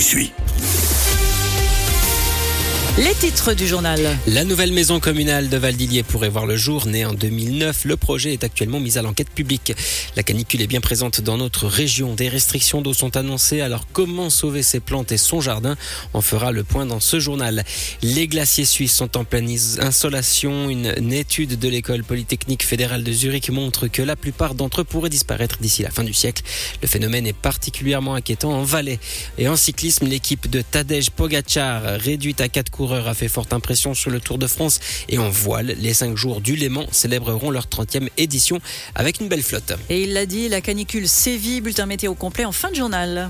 suis. Les titres du journal. La nouvelle maison communale de Valdilier pourrait voir le jour. Née en 2009, le projet est actuellement mis à l'enquête publique. La canicule est bien présente dans notre région. Des restrictions d'eau sont annoncées. Alors comment sauver ses plantes et son jardin? On fera le point dans ce journal. Les glaciers suisses sont en pleine insolation. Une étude de l'école polytechnique fédérale de Zurich montre que la plupart d'entre eux pourraient disparaître d'ici la fin du siècle. Le phénomène est particulièrement inquiétant en Valais. Et en cyclisme, l'équipe de Tadej Pogačar, réduite à 4 coureurs, a fait forte impression sur le Tour de France. Et en voile, les 5 jours du Léman célébreront leur 30e édition avec une belle flotte. Et il l'a dit, la canicule sévit. Bulletin météo complet en fin de journal.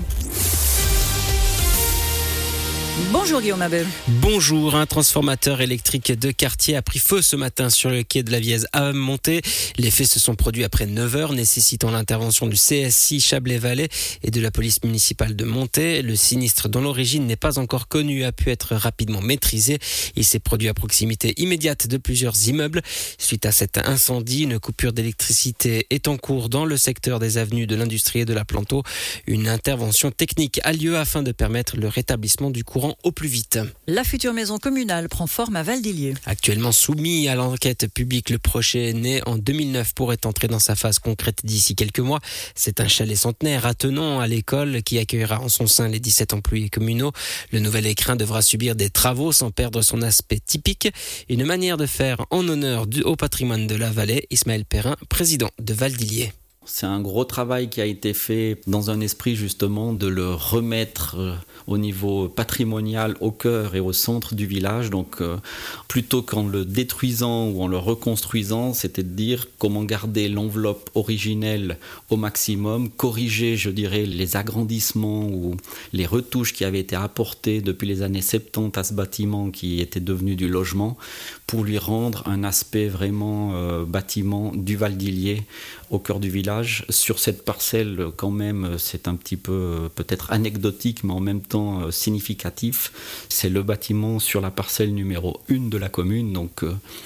Bonjour Guillaume Abel. Bonjour, un transformateur électrique de quartier a pris feu ce matin sur le quai de la Vièze à Monté. Les faits se sont produits après 9 heures, nécessitant l'intervention du CSI Chablais-Valais et de la police municipale de Monté. Le sinistre, dont l'origine n'est pas encore connue, a pu être rapidement maîtrisé. Il s'est produit à proximité immédiate de plusieurs immeubles. Suite à cet incendie, une coupure d'électricité est en cours dans le secteur des avenues de l'Industrie et de la Planteau. Une intervention technique a lieu afin de permettre le rétablissement du courant au plus vite. La future maison communale prend forme à Valdilier. Actuellement soumis à l'enquête publique, le projet né en 2009 pourrait entrer dans sa phase concrète d'ici quelques mois. C'est un chalet centenaire attenant à l'école qui accueillera en son sein les 17 employés communaux. Le nouvel écrin devra subir des travaux sans perdre son aspect typique. Une manière de faire en honneur au patrimoine de la vallée. Ismaël Perrin, président de Valdilier. C'est un gros travail qui a été fait dans un esprit justement de le remettre au niveau patrimonial au cœur et au centre du village. Donc plutôt qu'en le détruisant ou en le reconstruisant, c'était de dire comment garder l'enveloppe originelle au maximum, corriger, je dirais, les agrandissements ou les retouches qui avaient été apportées depuis les années 70 à ce bâtiment qui était devenu du logement pour lui rendre un aspect vraiment bâtiment du Valdilier au cœur du village. Sur cette parcelle, quand même, c'est un petit peu peut-être anecdotique, mais en même temps significatif. C'est le bâtiment sur la parcelle numéro 1 de la commune, donc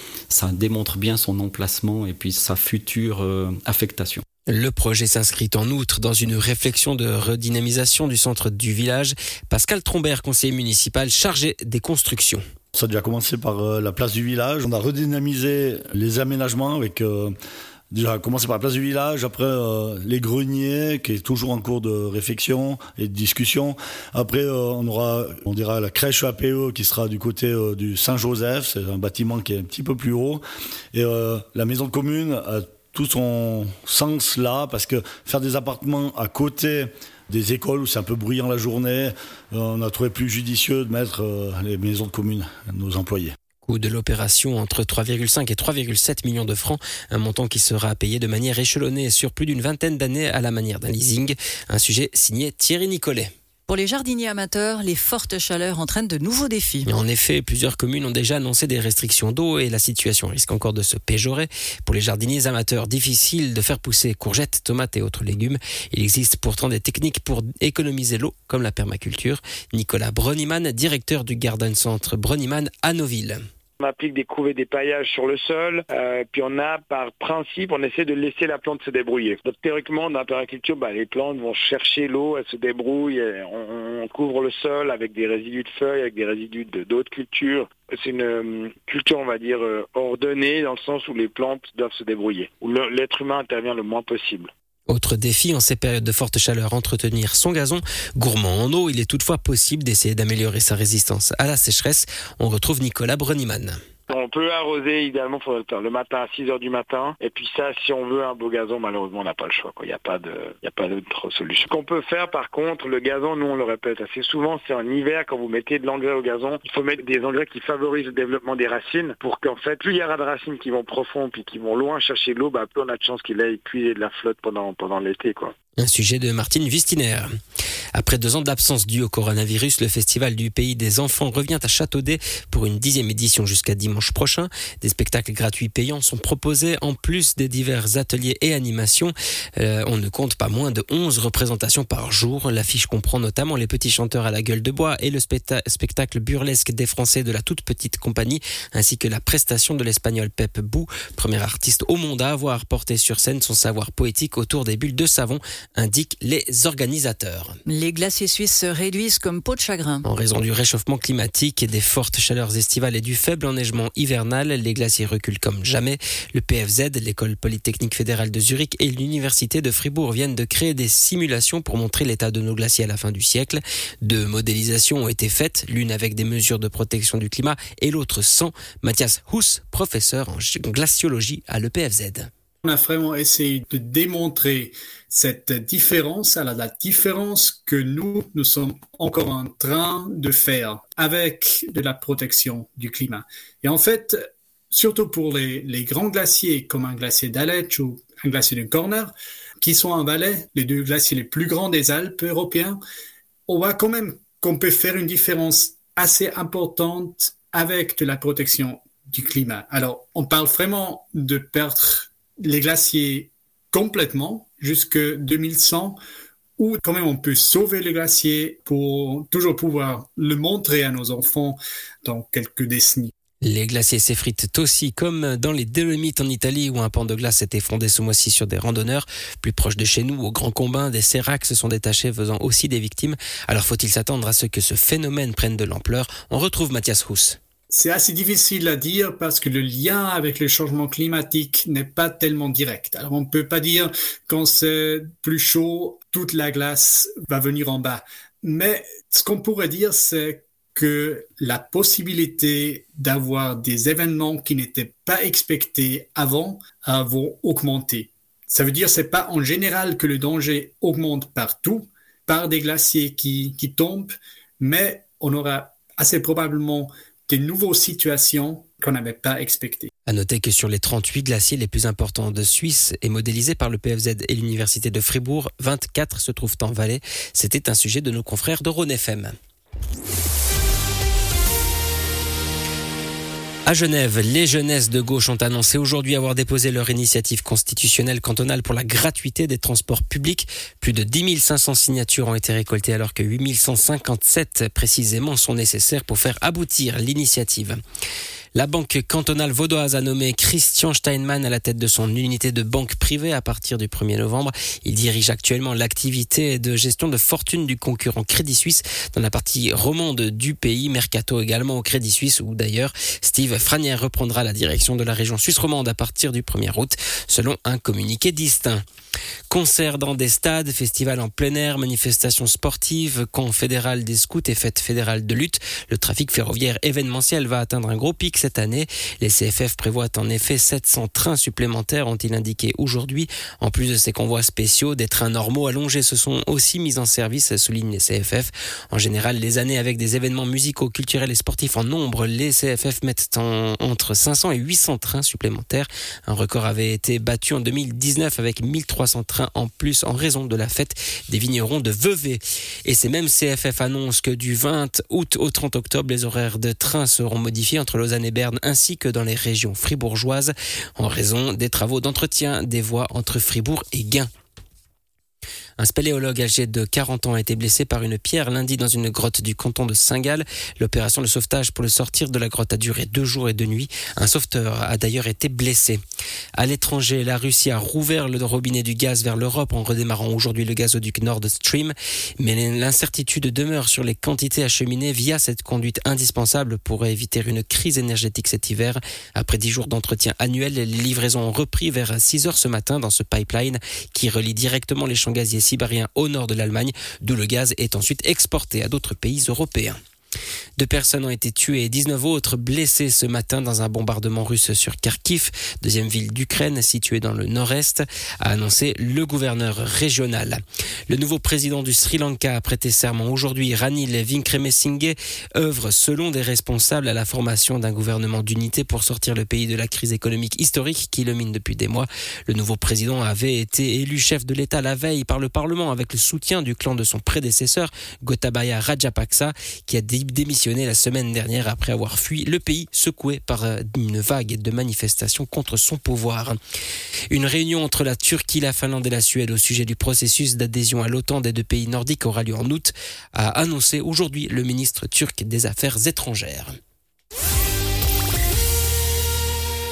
ça démontre bien son emplacement et puis sa future affectation. Le projet s'inscrit en outre dans une réflexion de redynamisation du centre du village. Pascal Trombert, conseiller municipal chargé des constructions. Ça a déjà commencé par la place du village. On a redynamisé les aménagements avec... Déjà, commencer par la place du village, après les greniers, qui est toujours en cours de réflexion et de discussion. Après, on dira la crèche APE qui sera du côté du Saint-Joseph, c'est un bâtiment qui est un petit peu plus haut. Et la maison commune a tout son sens là, parce que faire des appartements à côté des écoles où c'est un peu bruyant la journée, on a trouvé plus judicieux de mettre les maisons de commune à nos employés. Coût de l'opération entre 3,5 et 3,7 millions de francs, un montant qui sera payé de manière échelonnée sur plus d'une vingtaine d'années à la manière d'un leasing. Un sujet signé Thierry Nicolet. Pour les jardiniers amateurs, les fortes chaleurs entraînent de nouveaux défis. En effet, plusieurs communes ont déjà annoncé des restrictions d'eau et la situation risque encore de se péjorer. Pour les jardiniers amateurs, difficile de faire pousser courgettes, tomates et autres légumes. Il existe pourtant des techniques pour économiser l'eau, comme la permaculture. Nicolas Broniman, directeur du Garden Centre Broniman à Noville. On applique des couvées d'épaillage sur le sol, puis par principe, on essaie de laisser la plante se débrouiller. Donc théoriquement, dans la permaculture, les plantes vont chercher l'eau, elles se débrouillent, on couvre le sol avec des résidus de feuilles, avec des résidus d'autres cultures. C'est une culture, on va dire, ordonnée, dans le sens où les plantes doivent se débrouiller, où l'être humain intervient le moins possible. Autre défi en ces périodes de forte chaleur, entretenir son gazon. Gourmand en eau, il est toutefois possible d'essayer d'améliorer sa résistance à la sécheresse. On retrouve Nicolas Broniman. On peut arroser, idéalement, le matin à 6h du matin. Et puis ça, si on veut un beau gazon, malheureusement, on n'a pas le choix. Il n'y a pas d'autre solution. Ce qu'on peut faire, par contre, le gazon, nous, on le répète assez souvent, c'est en hiver, quand vous mettez de l'engrais au gazon, il faut mettre des engrais qui favorisent le développement des racines pour qu'en fait, plus il y aura de racines qui vont profond puis qui vont loin chercher de l'eau, plus on a de chances qu'il aille puiser de la flotte pendant l'été, quoi. Un sujet de Martine Vistiner. Après 2 ans d'absence due au coronavirus, le Festival du Pays des Enfants revient à Châteaudet pour une 10e édition jusqu'à dimanche prochain. Des spectacles gratuits payants sont proposés en plus des divers ateliers et animations. On ne compte pas moins de 11 représentations par jour. L'affiche comprend notamment les petits chanteurs à la gueule de bois et le spectacle burlesque des Français de la toute petite compagnie, ainsi que la prestation de l'Espagnol Pep Bou, premier artiste au monde à avoir porté sur scène son savoir poétique autour des bulles de savon. indiquent les organisateurs. Les glaciers suisses se réduisent comme peau de chagrin. En raison du réchauffement climatique et des fortes chaleurs estivales et du faible enneigement hivernal, les glaciers reculent comme jamais. Le PFZ, l'École Polytechnique Fédérale de Zurich et l'Université de Fribourg viennent de créer des simulations pour montrer l'état de nos glaciers à la fin du siècle. 2 modélisations ont été faites, l'une avec des mesures de protection du climat et l'autre sans. Matthias Huss, professeur en glaciologie à l'EPFZ. On a vraiment essayé de démontrer cette différence, alors la différence que nous sommes encore en train de faire avec de la protection du climat. Et en fait, surtout pour les grands glaciers comme un glacier d'Aletsch ou un glacier de Corner, qui sont en Valais, les 2 glaciers les plus grands des Alpes européens, on voit quand même qu'on peut faire une différence assez importante avec de la protection du climat. Alors, on parle vraiment de perdre les glaciers complètement jusque 2100, où quand même on peut sauver les glaciers pour toujours pouvoir le montrer à nos enfants dans quelques décennies. Les glaciers s'effritent aussi comme dans les Dolomites en Italie où un pan de glace s'est effondré ce mois-ci sur des randonneurs. Plus proche de chez nous, au Grand Combin, des séracs se sont détachés faisant aussi des victimes. Alors faut-il s'attendre à ce que ce phénomène prenne de l'ampleur? On retrouve Matthias Huss. C'est assez difficile à dire parce que le lien avec le changement climatique n'est pas tellement direct. Alors on ne peut pas dire quand c'est plus chaud, toute la glace va venir en bas. Mais ce qu'on pourrait dire, c'est que la possibilité d'avoir des événements qui n'étaient pas expectés avant vont augmenter. Ça veut dire que ce n'est pas en général que le danger augmente partout, par des glaciers qui tombent, mais on aura assez probablement des nouvelles situations qu'on n'avait pas expectées. À noter que sur les 38 glaciers les plus importants de Suisse et modélisés par le PFZ et l'Université de Fribourg, 24 se trouvent en Valais. C'était un sujet de nos confrères de Rhône FM. À Genève, les jeunesses de gauche ont annoncé aujourd'hui avoir déposé leur initiative constitutionnelle cantonale pour la gratuité des transports publics. Plus de 10 500 signatures ont été récoltées alors que 8 157 précisément sont nécessaires pour faire aboutir l'initiative. La banque cantonale vaudoise a nommé Christian Steinmann à la tête de son unité de banque privée à partir du 1er novembre. Il dirige actuellement l'activité de gestion de fortune du concurrent Crédit Suisse dans la partie romande du pays, Mercato également au Crédit Suisse où d'ailleurs Steve Franière reprendra la direction de la région suisse romande à partir du 1er août selon un communiqué distinct. Concerts dans des stades, festivals en plein air, manifestations sportives, camp fédéral des scouts et fêtes fédérales de lutte. Le trafic ferroviaire événementiel va atteindre un gros pic cette année. Les CFF prévoient en effet 700 trains supplémentaires, ont-ils indiqué aujourd'hui. En plus de ces convois spéciaux, des trains normaux allongés se sont aussi mis en service, soulignent les CFF. En général, les années avec des événements musicaux, culturels et sportifs en nombre, les CFF mettent entre 500 et 800 trains supplémentaires. Un record avait été battu en 2019 avec 1300 trains en plus en raison de la fête des vignerons de Vevey. Et ces mêmes CFF annoncent que du 20 août au 30 octobre, les horaires de train seront modifiés entre Lausanne et Berne ainsi que dans les régions fribourgeoises en raison des travaux d'entretien des voies entre Fribourg et Gien. Un spéléologue âgé de 40 ans a été blessé par une pierre lundi dans une grotte du canton de Saint-Gall. L'opération de sauvetage pour le sortir de la grotte a duré 2 jours et 2 nuits. Un sauveteur a d'ailleurs été blessé. À l'étranger, la Russie a rouvert le robinet du gaz vers l'Europe en redémarrant aujourd'hui le gazoduc Nord Stream. Mais l'incertitude demeure sur les quantités acheminées via cette conduite indispensable pour éviter une crise énergétique cet hiver. Après 10 jours d'entretien annuel, les livraisons ont repris vers 6 heures ce matin dans ce pipeline qui relie directement les champs gaziers sibériens au nord de l'Allemagne, d'où le gaz est ensuite exporté à d'autres pays européens. 2 personnes ont été tuées et 19 autres blessées ce matin dans un bombardement russe sur Kharkiv, deuxième ville d'Ukraine située dans le nord-est, a annoncé le gouverneur régional. Le nouveau président du Sri Lanka a prêté serment aujourd'hui. Ranil Wickremesinghe œuvre selon des responsables à la formation d'un gouvernement d'unité pour sortir le pays de la crise économique historique qui le mine depuis des mois. Le nouveau président avait été élu chef de l'État la veille par le Parlement avec le soutien du clan de son prédécesseur, Gotabaya Rajapaksa, qui a démissionné la semaine dernière après avoir fui le pays secoué par une vague de manifestations contre son pouvoir. Une réunion entre la Turquie, la Finlande et la Suède au sujet du processus d'adhésion à l'OTAN des 2 pays nordiques aura lieu en août, a annoncé aujourd'hui le ministre turc des Affaires étrangères.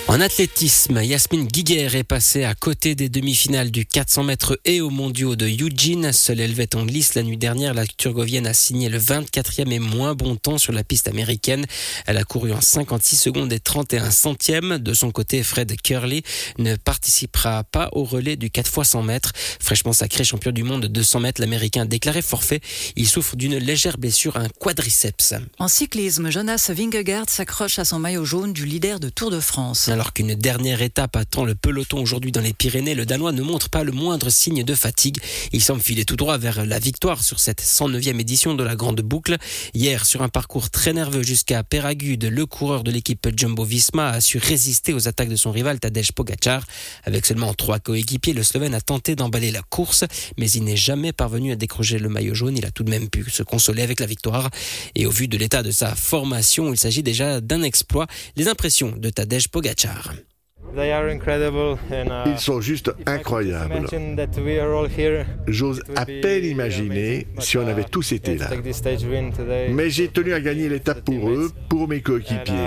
En athlétisme, Yasmine Giguère est passée à côté des demi-finales du 400 mètres et aux mondiaux de Eugene. Seule élevette en lice la nuit dernière, la Turgovienne a signé le 24e et moins bon temps sur la piste américaine. Elle a couru en 56 secondes et 31 centièmes. De son côté, Fred Kerley ne participera pas au relais du 4x100 mètres. Fraîchement sacré champion du monde de 200 mètres, l'Américain a déclaré forfait. Il souffre d'une légère blessure à un quadriceps. En cyclisme, Jonas Vingegaard s'accroche à son maillot jaune du leader de Tour de France. Alors qu'une dernière étape attend le peloton aujourd'hui dans les Pyrénées, le Danois ne montre pas le moindre signe de fatigue. Il semble filer tout droit vers la victoire sur cette 109e édition de la Grande Boucle. Hier, sur un parcours très nerveux jusqu'à Péragude, le coureur de l'équipe Jumbo-Visma a su résister aux attaques de son rival Tadej Pogačar. Avec seulement 3 coéquipiers, le Slovène a tenté d'emballer la course, mais il n'est jamais parvenu à décrocher le maillot jaune. Il a tout de même pu se consoler avec la victoire. Et au vu de l'état de sa formation, il s'agit déjà d'un exploit. Les impressions de Tadej Pogačar. Ils sont juste incroyables. J'ose à peine imaginer si on avait tous été là. Mais j'ai tenu à gagner l'étape pour eux, pour mes coéquipiers.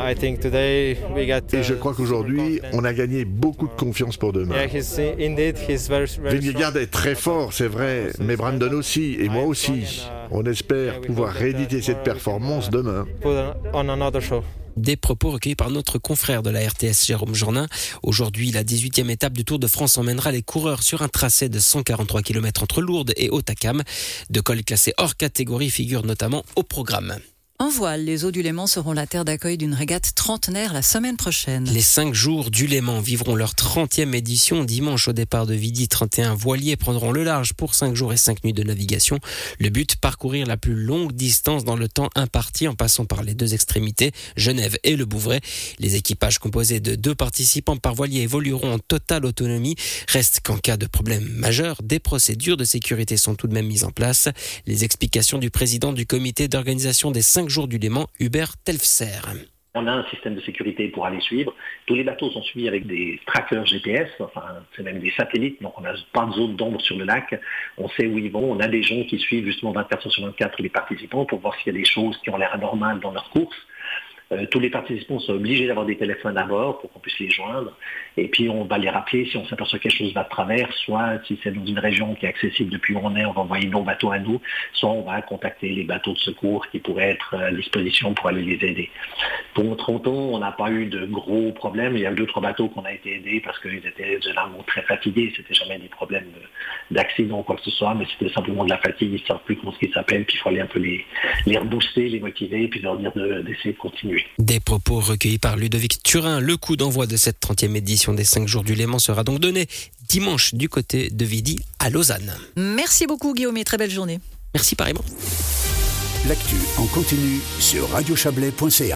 Et je crois qu'aujourd'hui, on a gagné beaucoup de confiance pour demain. Vingegaard est très fort, c'est vrai, mais Brandon aussi, et moi aussi. On espère pouvoir rééditer cette performance demain. Des propos recueillis par notre confrère de la RTS, Jérôme Jourdain. Aujourd'hui, la 18e étape du Tour de France emmènera les coureurs sur un tracé de 143 km entre Lourdes et Hautacam. Deux cols classés hors catégorie figurent notamment au programme. En voile, les eaux du Léman seront la terre d'accueil d'une régate trentenaire la semaine prochaine. Les 5 jours du Léman vivront leur 30e édition. Dimanche, au départ de Vidy, 31 voiliers prendront le large pour 5 jours et 5 nuits de navigation. Le but, parcourir la plus longue distance dans le temps imparti en passant par les 2 extrémités, Genève et le Bouvray. Les équipages composés de 2 participants par voilier évolueront en totale autonomie. Reste qu'en cas de problème majeur, des procédures de sécurité sont tout de même mises en place. Les explications du président du comité d'organisation des 5 jours du Léman, Hubert Telfser. On a un système de sécurité pour aller suivre. Tous les bateaux sont suivis avec des trackers GPS, enfin c'est même des satellites, donc on n'a pas de zone d'ombre sur le lac. On sait où ils vont. On a des gens qui suivent justement 24 heures sur 24 les participants pour voir s'il y a des choses qui ont l'air anormales dans leur course. Tous les participants sont obligés d'avoir des téléphones à bord pour qu'on puisse les joindre. Et puis on va les rappeler si on s'aperçoit que quelque chose va de travers, soit si c'est dans une région qui est accessible depuis où on est, on va envoyer nos bateaux à nous, soit on va contacter les bateaux de secours qui pourraient être à disposition pour aller les aider. Pour notre automne, on n'a pas eu de gros problèmes. Il y a eu 2-3 bateaux qu'on a été aidés parce qu'ils étaient généralement très fatigués. C'était jamais des problèmes d'accident ou quoi que ce soit, mais c'était simplement de la fatigue. Ils ne savent plus comment ce qu'ils s'appellent, puis il faut aller un peu les rebooster, les motiver, puis leur dire d'essayer de continuer. Des propos recueillis par Ludovic Turin. Le coup d'envoi de cette 30e édition des 5 jours du Léman sera donc donné dimanche du côté de Vidy à Lausanne. Merci beaucoup Guillaume et très belle journée. Merci pareillement. L'actu en continu sur radiochablais.ca.